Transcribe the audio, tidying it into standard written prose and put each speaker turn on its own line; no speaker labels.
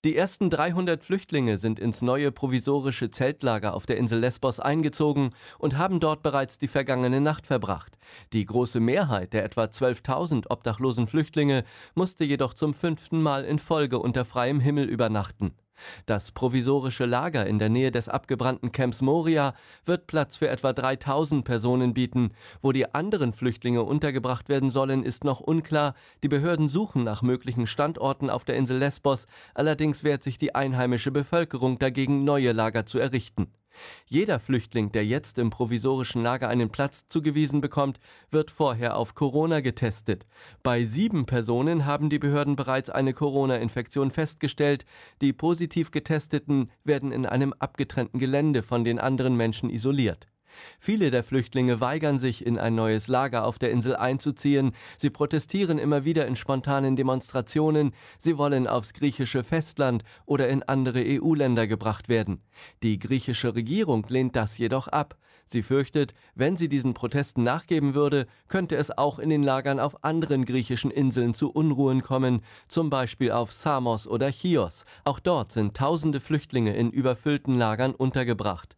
Die ersten 300 Flüchtlinge sind ins neue provisorische Zeltlager auf der Insel Lesbos eingezogen und haben dort bereits die vergangene Nacht verbracht. Die große Mehrheit der etwa 12.000 obdachlosen Flüchtlinge musste jedoch zum 5. Mal in Folge unter freiem Himmel übernachten. Das provisorische Lager in der Nähe des abgebrannten Camps Moria wird Platz für etwa 3.000 Personen bieten. Wo die anderen Flüchtlinge untergebracht werden sollen, ist noch unklar. Die Behörden suchen nach möglichen Standorten auf der Insel Lesbos. Allerdings wehrt sich die einheimische Bevölkerung dagegen, neue Lager zu errichten. Jeder Flüchtling, der jetzt im provisorischen Lager einen Platz zugewiesen bekommt, wird vorher auf Corona getestet. Bei 7 Personen haben die Behörden bereits eine Corona-Infektion festgestellt. Die positiv Getesteten werden in einem abgetrennten Gelände von den anderen Menschen isoliert. Viele der Flüchtlinge weigern sich, in ein neues Lager auf der Insel einzuziehen. Sie protestieren immer wieder in spontanen Demonstrationen. Sie wollen aufs griechische Festland oder in andere EU-Länder gebracht werden. Die griechische Regierung lehnt das jedoch ab. Sie fürchtet, wenn sie diesen Protesten nachgeben würde, könnte es auch in den Lagern auf anderen griechischen Inseln zu Unruhen kommen, zum Beispiel auf Samos oder Chios. Auch dort sind tausende Flüchtlinge in überfüllten Lagern untergebracht.